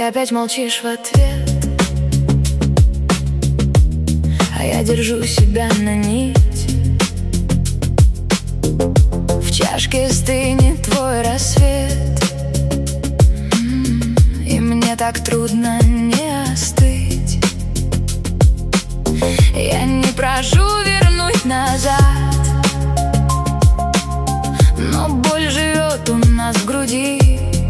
опять молчишь в ответ, а я держу себя на нить. В чашке стынет твой рассвет, и мне так трудно не остыть. Я не прошу вернуть назад, но боль живет у нас в груди.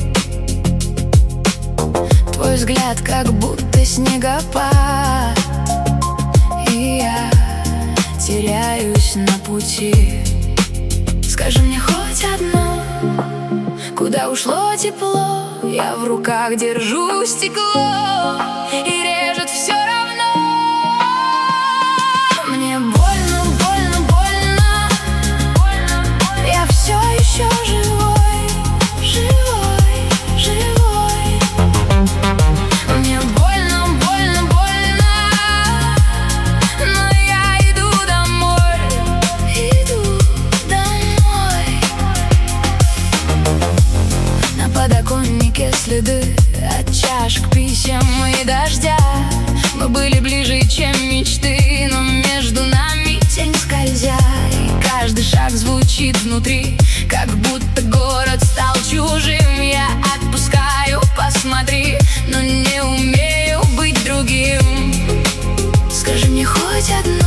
Твой взгляд как будто снегопад, и я теряюсь на пути. Скажи мне хоть одно, куда ушло тепло? Я в руках держу стекло, и режет все равно. Мне больно, больно, больно, я все еще живой, живой, живой. Мне больно, больно, больно, но я иду домой, иду домой. На подоконнике следы от чашек, писем и дождя. Мы были ближе, чем мечты, но между нами тень скользя. И каждый шаг звучит внутри, как будто город стал чужим. Я отпускаю, посмотри, но не умею быть другим. Скажи мне хоть одно,